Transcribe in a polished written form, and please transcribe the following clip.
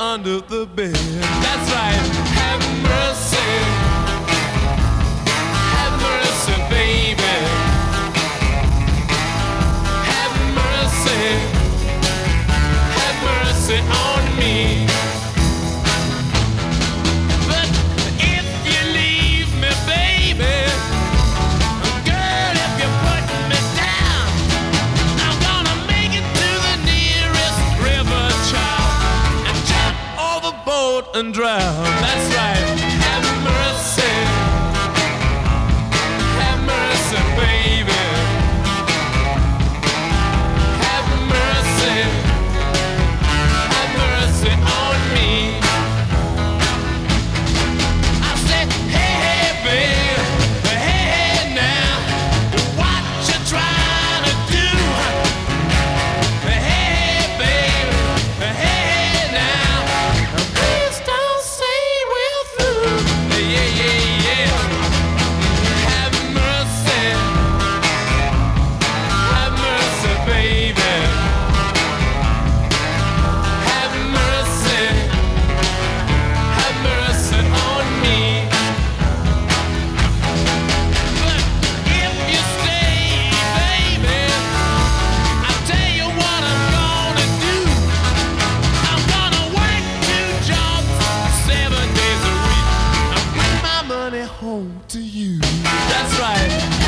under the bed. That's right, have mercy. Have mercy, baby. Have mercy. Have mercy on me. But if you leave me, baby, girl, if you put me down, I'm gonna make it to the nearest river, child, and jump overboard and drown. That's right, have mercy. Have mercy, baby. Have mercy. Have mercy on me. I said, hey, hey, babe, hey, hey, now, what you trying to do? Hey, hey, babe, hey, hey, now, please don't say we're through. Yeah, yeah, yeah. Have mercy. Have mercy, baby. Have mercy. Have mercy on me. But if you stay, baby, I'll tell you what I'm gonna do. I'm gonna work 2 jobs 7 days a week. I'll bring my money home to you. That's right.